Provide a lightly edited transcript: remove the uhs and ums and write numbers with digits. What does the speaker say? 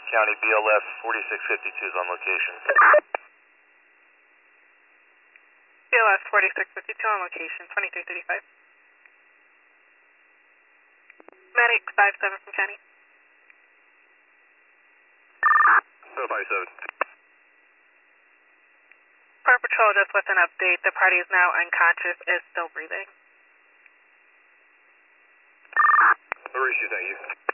County BLS 4652 is on location. BLS 4652 on location, 2335. Medic 57 from County. 057. Fire Patrol just with an update. The party is now unconscious, is still breathing. Mauricio, thank you.